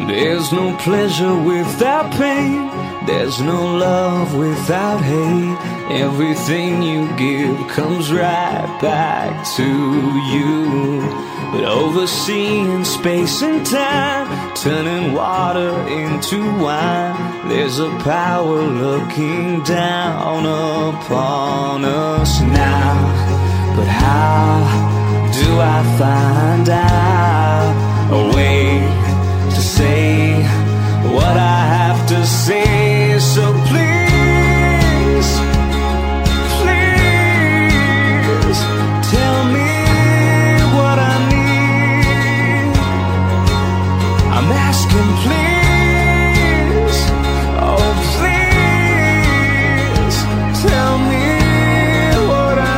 There's no pleasure without pain. There's no love without hate. Everything you give comes right back to you. But overseeing space and time, turning water into wine, there's a power looking down upon us now. But how do I find out a way to say what I have to say? So please, please tell me what I need. I'm asking, please, oh please tell me what I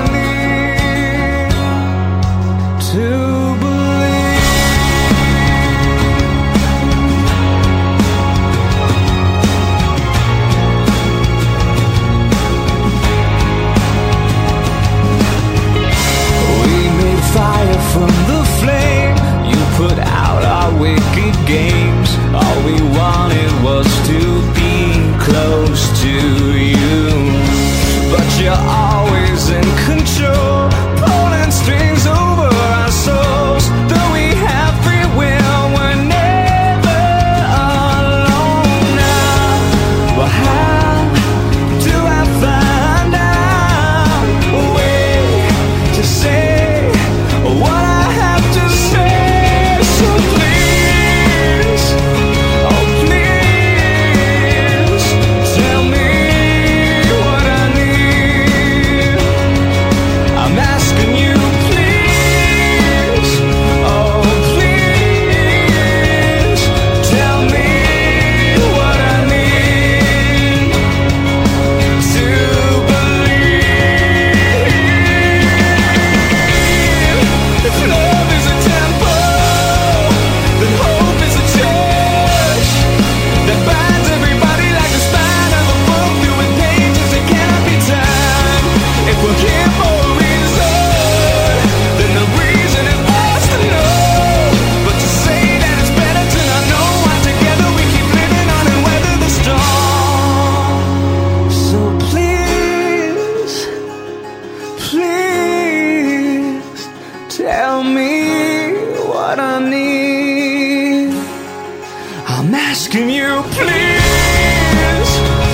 need to from the flame. You put out our wicked games. All we wanted was to be close to you. But you're always in control, pulling strings over our souls. Though we have free will, we're never alone now. Well, how do I find out a way to say what I have to say? So please, oh please, tell me what I need. I'm asking you, please, oh please, tell me what I need to believe. If love is a temple, then hope is a church that binds everybody like the spine of a book, through with pages that cannot be turned. If we're here for a reason, then the reason is us to know. But to say that it's better to not know why together we keep living on and weather the storm. So please, please tell me what I need. I'm asking you, please.